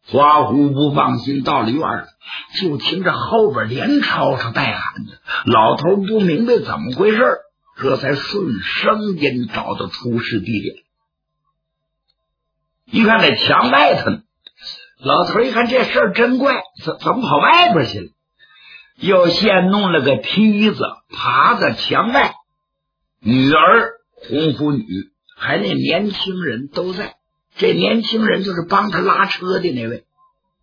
花虎不放心，到了院里，就听着后边连吵吵带喊的。老头不明白怎么回事，这才顺声音找到出事地点。一看在墙外头呢，老头一看这事儿真怪，怎么跑外边去了？又先弄了个梯子，爬到墙外。女儿、红拂女还那年轻人都在。这年轻人就是帮他拉车的那位。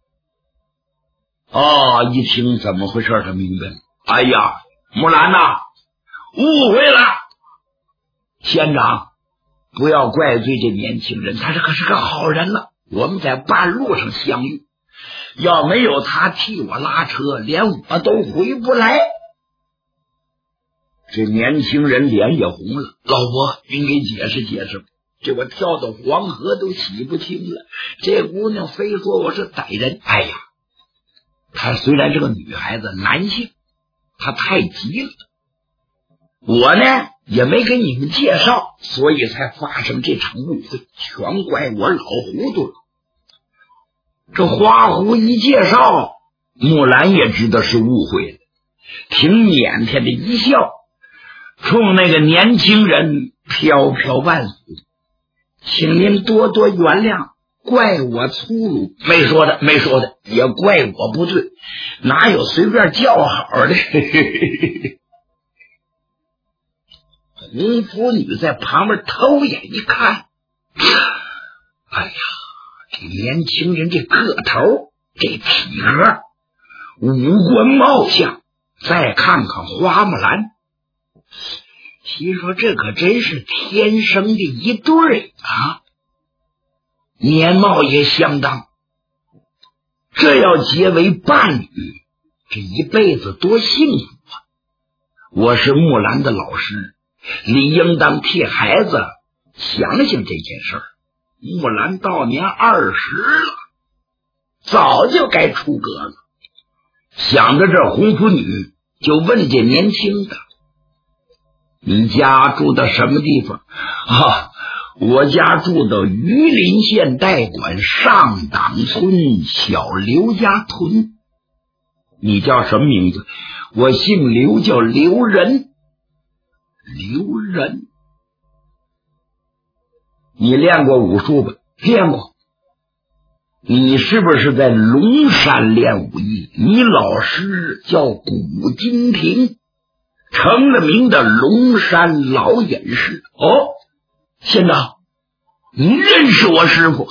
一听怎么回事，他明白了。哎呀，木兰呐，误会了。县长，不要怪罪这年轻人，他可是个好人了。我们在半路上相遇，要没有他替我拉车，连我都回不来。这年轻人脸也红了。老伯，您给解释解释。这我跳到黄河都洗不清了，这姑娘非说我是歹人。哎呀，她虽然是个女孩子，男性，她太急了。我呢也没给你们介绍，所以才发生这场误会，全怪我老糊涂了。这花狐一介绍，木兰也知道是误会了，挺腼腆的一笑，冲那个年轻人飘飘万岁，请您多多原谅，怪我粗鲁。没说的，也怪我不对，哪有随便叫好的。红拂女在旁边偷眼一看，哎呀，这年轻人这个头，这体格，五官貌相，再看看花木兰，心说这可真是天生的一对啊，年貌也相当，这要结为伴侣，这一辈子多幸福啊！我是木兰的老师，理应当替孩子想想这件事儿。木兰到年20了，早就该出阁了。想着这红拂女，就问这年轻的，你家住到什么地方？我家住到榆林县代管上党村小刘家屯。你叫什么名字？我姓刘，叫刘仁。刘仁，你练过武术吧？练过。你是不是在龙山练武艺？你老师叫古金亭，成了名的龙山老隐士。县长，您认识我师傅？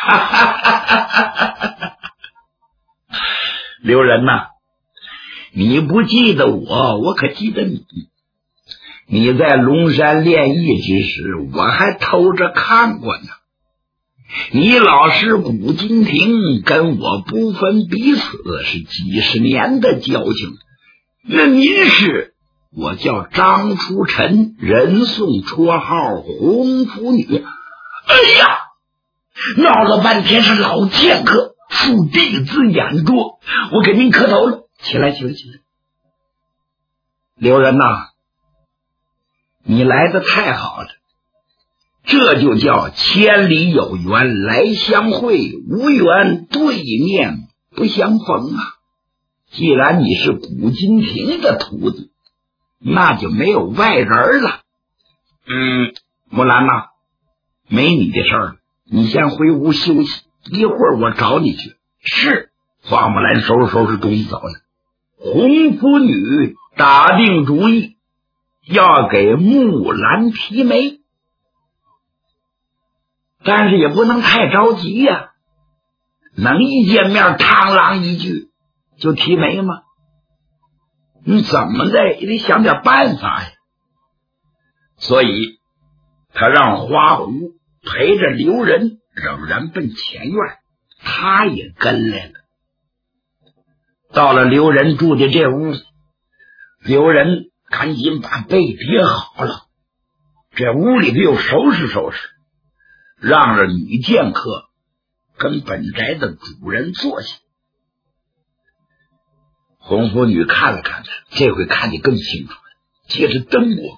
刘仁呐，你不记得我可记得你。你在龙山练艺之时，我还偷着看过呢。你老师古金亭跟我不分彼此，是几十年的交情。那您是？我叫张初晨，人送绰号红拂女。哎呀，闹了半天是老剑客，父弟子眼多，我给您磕头了。起来。刘仁呐，你来的太好了，这就叫千里有缘来相会，无缘对面不相逢啊！既然你是古金亭的徒弟，那就没有外人了。木兰呐，没你的事儿了，你先回屋休息，一会儿我找你去。是。花木兰收拾东西走了。红拂女打定主意要给木兰提媒，但是也不能太着急呀，能一见面螳螂一句就提媒吗？你怎么的也得想点办法呀。所以他让花狐陪着刘仁仍然奔前院，他也跟来了。到了刘仁住的这屋，刘仁赶紧把被叠好了，这屋里头又收拾，让着女剑客跟本宅的主人坐下。红拂女看了看他，这回看得更清楚了，借着灯光，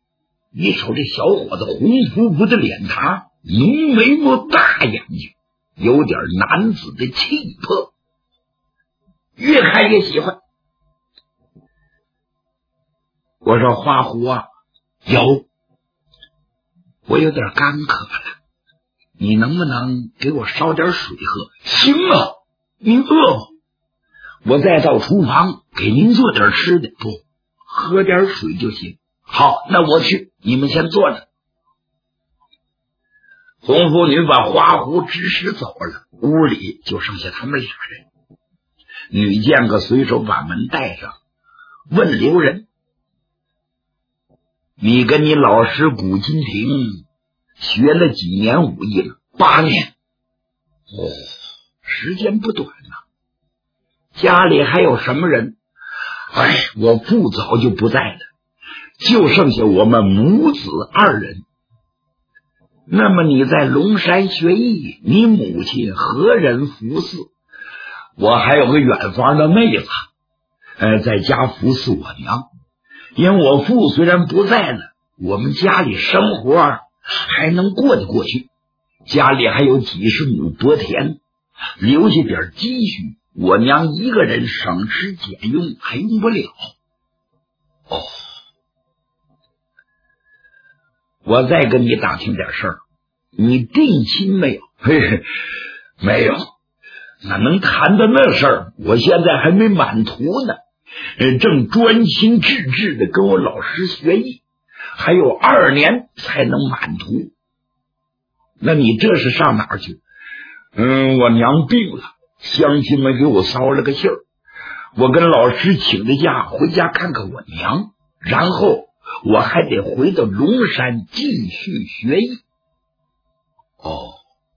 一瞅这小伙子红扑扑的脸庞，浓眉毛大眼睛， 有点男子的气魄，越看越喜欢。我说花狐啊，有，我有点干渴了，你能不能给我烧点水喝？行啊，您饿吗？我再到厨房给您做点吃的。不，喝点水就行。好，那我去，你们先坐着。红妇女把花狐指使走了，屋里就剩下他们俩人。女剑客随手把门带上，问刘仁：“你跟你老师古金亭学了几年武艺了？”8年。哦，时间不短呐。家里还有什么人？我父早就不在了，就剩下我们母子2人。那么你在龙山学艺，你母亲何人服侍？我还有个远房的妹子，在家服侍我娘。因为我父虽然不在了，我们家里生活还能过得过去。家里还有几十亩薄田，留下点积蓄，我娘一个人省吃俭用还用不了。哦，我再跟你打听点事儿，你定亲没有？没有。哪能谈到那事儿？我现在还没满徒呢，正专心致志的跟我老师学艺，还有2年才能满徒。那你这是上哪儿去？我娘病了，乡亲们给我捎了个信儿，我跟老师请了假回家看看我娘，然后我还得回到龙山继续学艺。哦，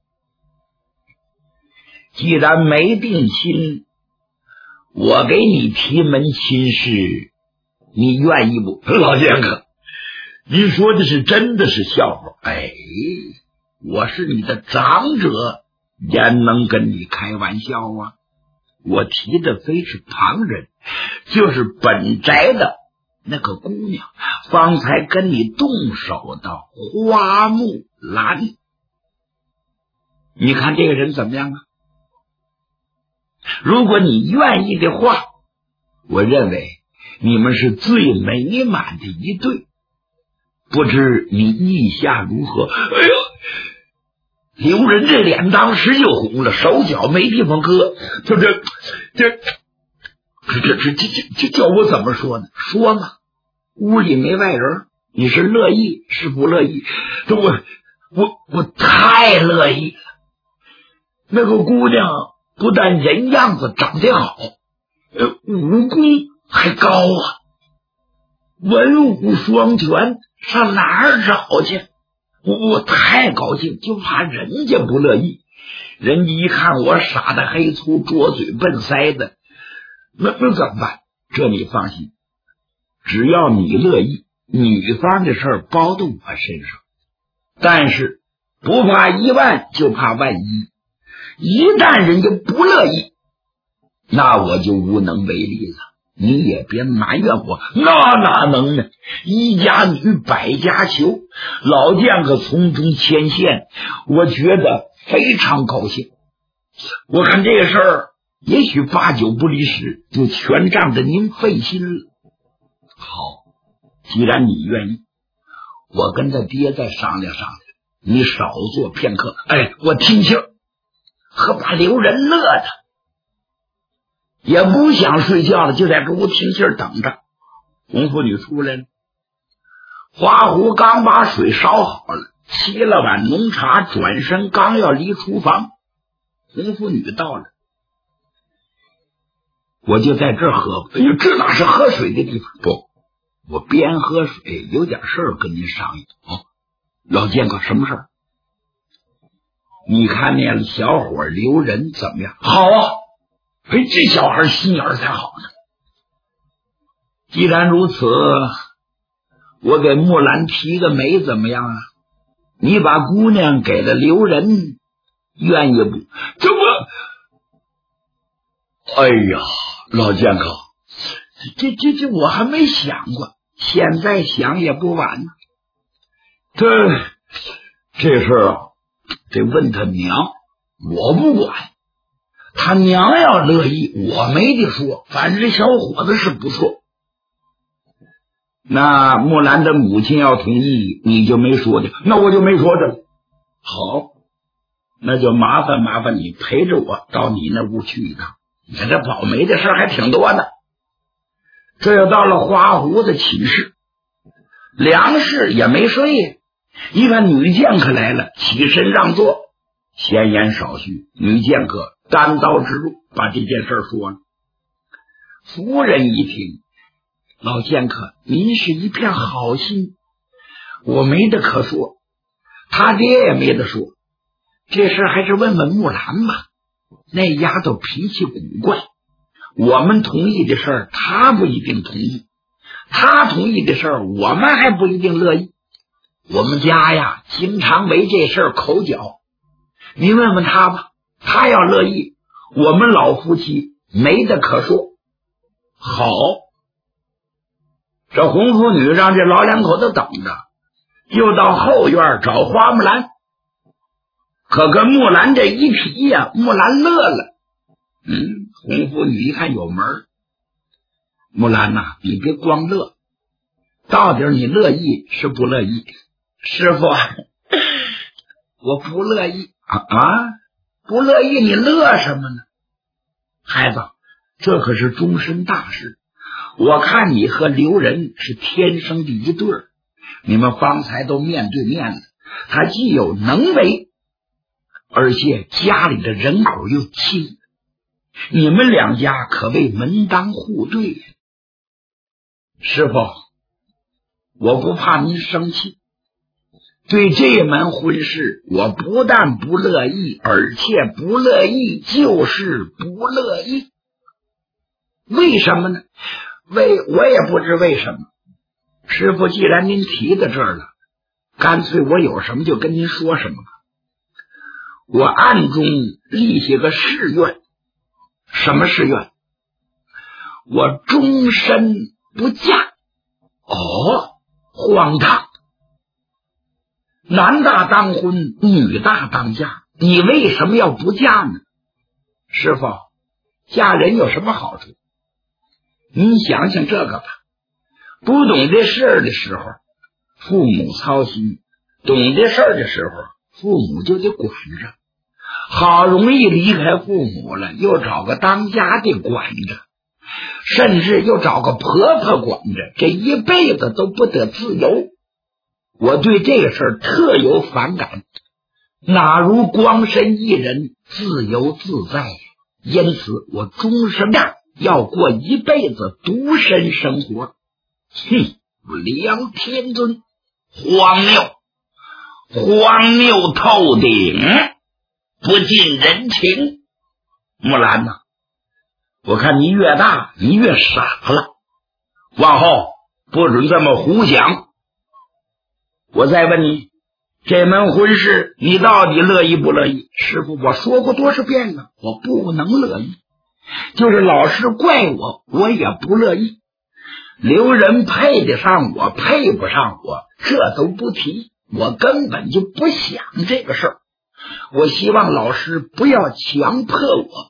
既然没定亲，我给你提门亲事，你愿意不？老剑客，您说的是真的是笑话？我是你的长者，焉能跟你开玩笑啊？我提的非是旁人，就是本宅的那个姑娘，方才跟你动手的花木兰。你看这个人怎么样啊？如果你愿意的话，我认为你们是最美满的一对，不知你意下如何？刘仁这脸当时就红了，手脚没地方搁，这叫我怎么说呢？说嘛，屋里没外人，你是乐意是不乐意？我太乐意了。那个姑娘不但人样子长得好，武功还高啊，文武双全，上哪儿找去？我太高兴，就怕人家不乐意。人家一看我傻的黑粗，拙嘴笨腮的，那怎么办？这你放心，只要你乐意，女方的事儿包到我身上。但是不怕1万，就怕万一，一旦人家不乐意，那我就无能为力了。你也别埋怨我，那哪能呢？一家女百家求，老剑客从中牵线，我觉得非常高兴。我看这个事儿也许8九不离10，就全仗着您费心了。好，既然你愿意，我跟他爹再商量商量，你少做片刻。我听信儿，可把刘仁乐的也不想睡觉了，就在这屋听信儿等着。红妇女出来了，花狐刚把水烧好了，沏了碗浓茶，转身刚要离厨房，红妇女到了，我就在这儿喝。这哪是喝水的地方？不，我边喝水有点事儿跟您商议。老剑客，什么事儿？你看那小伙刘仁怎么样？好啊，这小孩心眼才好呢。既然如此，我给木兰提个媒怎么样啊？你把姑娘给了刘仁，愿意不？老剑客，这我还没想过，现在想也不晚呢。这事儿啊，得问他娘。 我不管，他娘要乐意，我没得说，反正这小伙子是不错。那木兰的母亲要同意，你就没说的，那我就没说的了。好，那就麻烦你陪着我到你那屋去一趟。你看这保媒的事还挺多的。这又到了花胡子寝室，梁氏也没睡，一看女剑客来了，起身让座。闲言少叙，女剑客单刀直入，把这件事说了。夫人一听，老剑客您是一片好心，我没得可说，他爹也没得说，这事还是问问木兰吧。那丫头脾气古怪，我们同意的事儿他不一定同意，他同意的事儿我们还不一定乐意。我们家呀经常为这事儿口角，你问问他吧，他要乐意，我们老夫妻没得可说。好，这红妇女让这老两口子等着，又到后院找花木兰。可跟木兰这一提呀，木兰乐了。红妇女一看有门儿，木兰呐，你别光乐，到底你乐意是不乐意？师傅，我不乐意不乐意，你乐什么呢？孩子，这可是终身大事，我看你和刘仁是天生的一对儿，你们方才都面对面了，他既有能为，而且家里的人口又亲，你们两家可谓门当户对。师傅，我不怕您生气，对这门婚事我不但不乐意，而且不乐意就是不乐意。为什么呢？我也不知为什么。师傅，既然您提到这儿了，干脆我有什么就跟您说什么吧。我暗中立下个誓愿。什么誓愿？我终身不嫁。荒唐！男大当婚，女大当嫁，你为什么要不嫁呢？师傅，嫁人有什么好处？您想想这个吧，不懂这事儿的时候，父母操心；懂这事儿的时候，父母就得管着。好容易离开父母了，又找个当家的管着，甚至又找个婆婆管着，这一辈子都不得自由。我对这个事儿特有反感，哪如光身一人自由自在呀？因此我终身要过一辈子独身生活。梁天尊，荒谬透顶，不近人情。木兰呐，我看你越大你越傻了，往后不准这么胡想。我再问你，这门婚事你到底乐意不乐意？师傅，我说过多少遍了，我不能乐意，就是老师怪我，我也不乐意。刘仁配得上我，配不上我，这都不提，我根本就不想这个事儿。我希望老师不要强迫我。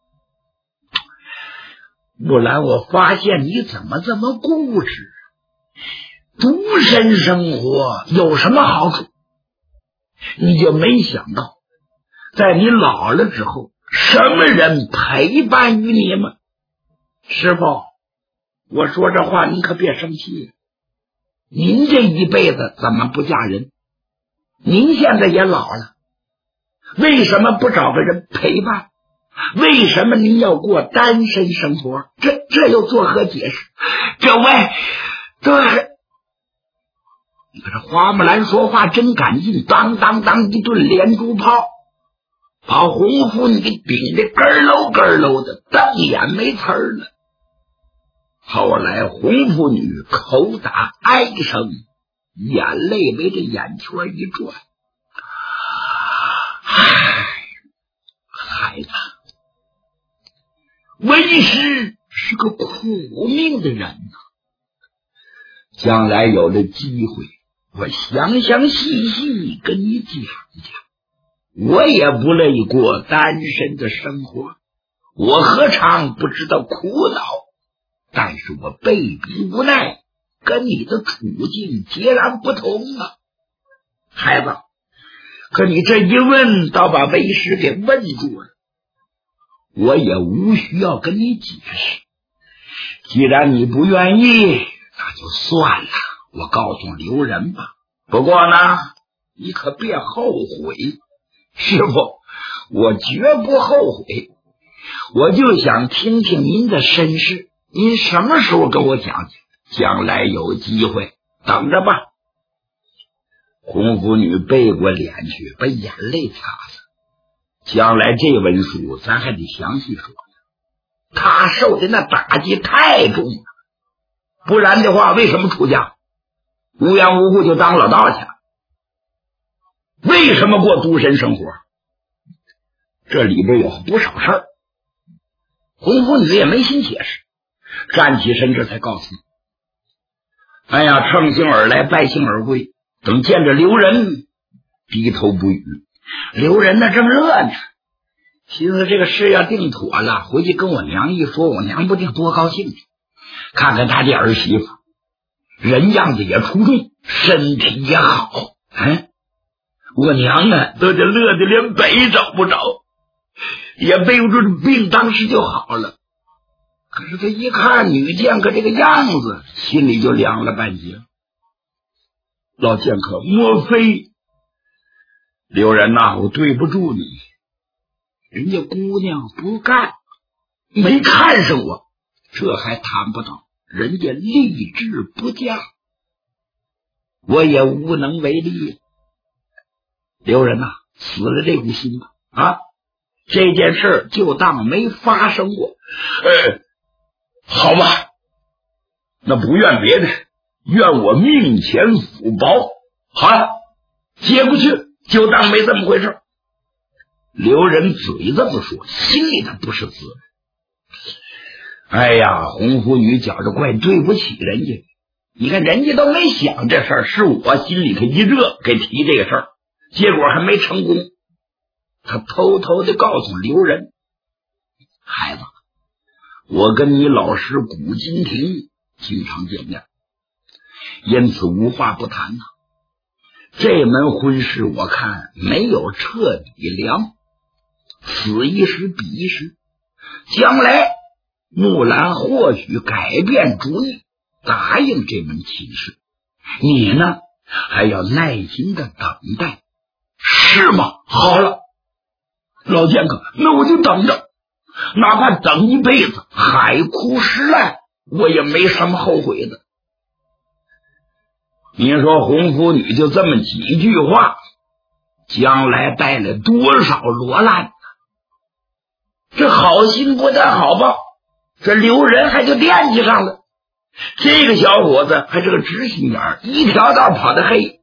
木兰，我发现你怎么这么固执？独身生活有什么好处？你就没想到，在你老了之后，什么人陪伴于你吗？师傅，我说这话您可别生气，您这一辈子怎么不嫁人？您现在也老了，为什么不找个人陪伴？为什么您要过单身生活？这又作何解释？你看这花木兰说话真赶劲，当当当一顿连珠炮，把红妇女给顶得咯喽咯喽的，瞪眼没词儿了。后来红妇女口打哀声，眼泪围着眼圈一转。孩子，为师是个苦命的人呐，将来有了机会，我详详细细跟你讲讲。 我也不乐意过单身的生活，我何尝不知道苦恼？但是我被逼无奈，跟你的处境截然不同啊。孩子，可你这一问，倒把为师给问住了。我也无需要跟你解释，既然你不愿意，那就算了，我告诉刘仁吧。不过呢，你可别后悔。师傅，我绝不后悔，我就想听听您的身世，您什么时候跟我讲讲？将来有机会，等着吧。红拂女背过脸去，把眼泪擦擦。将来这文书咱还得详细说，他受的那打击太重了，不然的话为什么出家？无缘无故就当老道去，为什么过独身生活？这里边有不少事儿。红拂女也没心解释，站起身这才告诉你，哎呀，乘兴而来，败兴而归。等见着刘仁，低头不语。刘仁呢正乐呢，寻思这个事要定妥了，回去跟我娘一说，我娘不定多高兴去。看看他这儿媳妇，人样子也出众，身体也好，我娘呢都得乐得连北找不着，也背不住病，当时就好了。可是他一看女剑客这个样子，心里就凉了半截。老剑客，莫非？刘仁呐，我对不住你，人家姑娘不干，没看上我，这还谈不到，人家立志不嫁，我也无能为力。刘仁呐，死了这股心吧，这件事就当没发生过。好吧，那不怨别的，愿我命前福薄。好了，接过去，就当没这么回事。刘仁嘴这么说，心里他不是滋味。哎呀，红拂女觉着怪对不起人家，你看人家都没想这事儿，是我心里头一热给提这个事儿，结果还没成功。他偷偷的告诉刘仁，孩子，我跟你老师古金亭经常见面，因此无话不谈呐。这门婚事我看没有彻底凉，此一时彼一时，将来木兰或许改变主意，答应这门亲事，你呢还要耐心的等待，是吗？好了，老剑客，那我就等着，哪怕等一辈子，海枯石烂，我也没什么后悔的。你说红拂女就这么几句话，将来带来多少罗烂？这好心不但好报，这刘仁还就惦记上了。这个小伙子还是个直心眼，一条道跑得黑。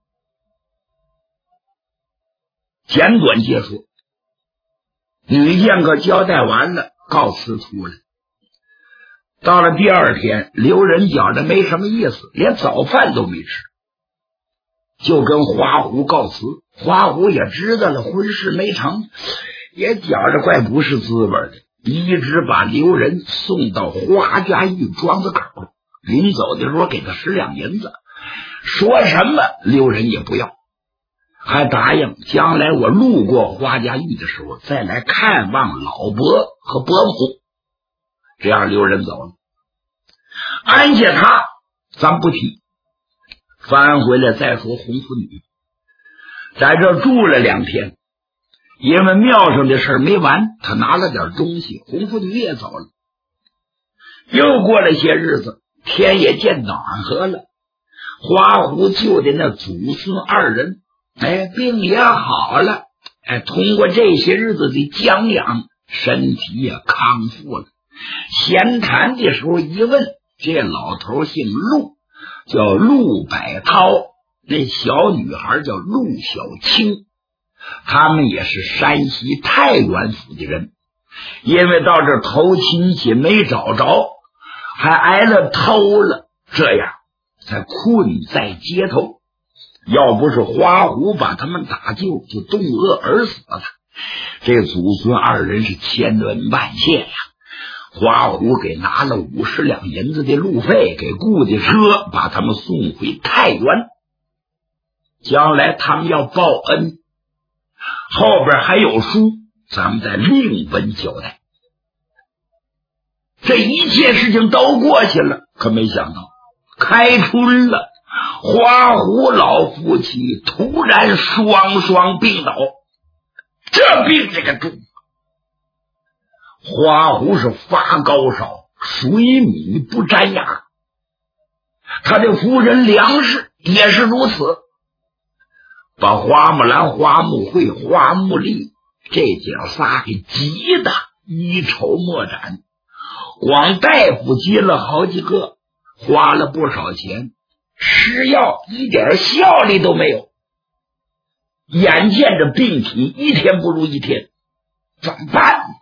简短结束，女剑客交代完了，告辞出来。到了第二天，刘仁觉着没什么意思，连早饭都没吃，就跟花狐告辞。花狐也知道了婚事没成，也觉着怪不是滋味的，一直把刘仁送到花家峪庄子口，临走的时候给他10两银子，说什么刘仁也不要，还答应将来我路过花家峪的时候再来看望老伯和伯母。这样刘仁走了，安下他咱不提，翻回来再说红拂女。在这住了2天，因为庙上的事没完，他拿了点东西，红拂女也走了。又过了些日子，天也渐暖和了，花狐救的那祖孙2人病也好了，通过这些日子的将养，身体也康复了。闲谈的时候一问，这老头姓陆，叫陆百涛，那小女孩叫陆小青，他们也是山西太原府的人，因为到这投亲戚没找着，还挨了偷了，这样才困在街头。 要不是花虎把他们打救，就冻饿而死了。这祖孙二人是千恩万谢呀。花虎给拿了50两银子的路费，给雇的车，把他们送回太原。将来他们要报恩，后边还有书，咱们再另文交代。这一切事情都过去了，可没想到开春了，花虎老夫妻突然双双病倒。这病这个重，花虎是发高烧，水米不沾牙，他的夫人梁氏也是如此，把花木兰、花木会、花木丽这姐仨给急得一筹莫展，光大夫接了好几个，花了不少钱，吃药一点效力都没有。眼见着病体一天不如一天，怎么办呢？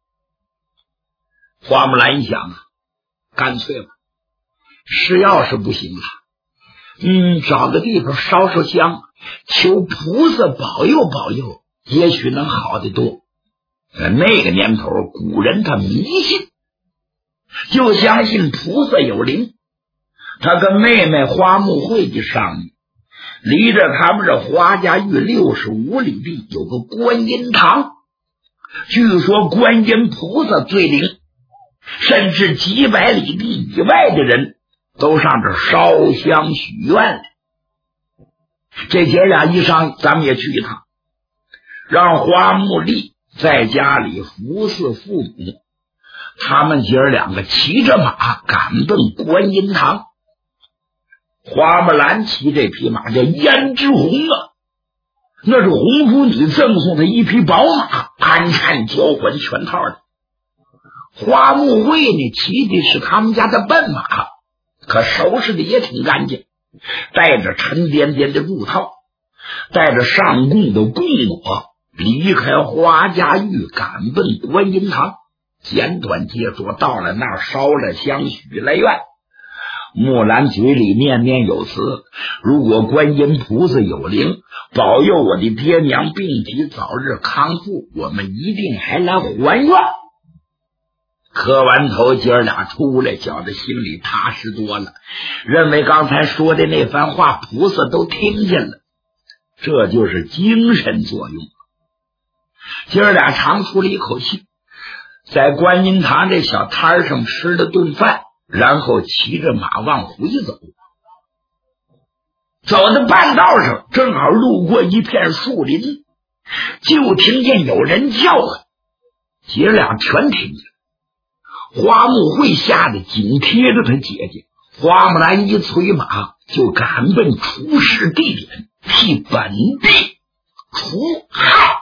花木兰一想啊，干脆吧，吃药是不行了，找个地方烧烧香，求菩萨保佑保佑，也许能好得多。那个年头，古人他迷信，就相信菩萨有灵。他跟妹妹花木会的商议，离着他们这花家峪65里地有个观音堂，据说观音菩萨最灵，甚至几百里地以外的人都上这烧香许愿来。这姐俩一商议，咱们也去一趟，让花木丽在家里服侍父母，他们姐儿两个骑着马赶奔观音堂。花木兰骑这匹马叫胭脂红啊，那是红夫女赠送的一匹宝马，鞍颤交环全套的。花木会呢，骑的是他们家的笨马，可收拾的也挺干净，带着沉甸甸的布套，带着上供的供果，离开花家峪赶奔观音堂。简短结束，到了那儿烧了香许了愿。木兰嘴里念念有词，如果观音菩萨有灵，保佑我的爹娘病体早日康复，我们一定还来还愿。磕完头，姐儿俩出来，觉得心里踏实多了，认为刚才说的那番话菩萨都听见了，这就是精神作用。姐儿俩长出了一口气，在观音堂这小摊上吃了顿饭，然后骑着马往回走。走到半道上，正好路过一片树林，就听见有人叫唤，姐俩全听见。花木会吓得紧贴着他姐姐，花木兰一催马就赶奔出事地点，替本地除害。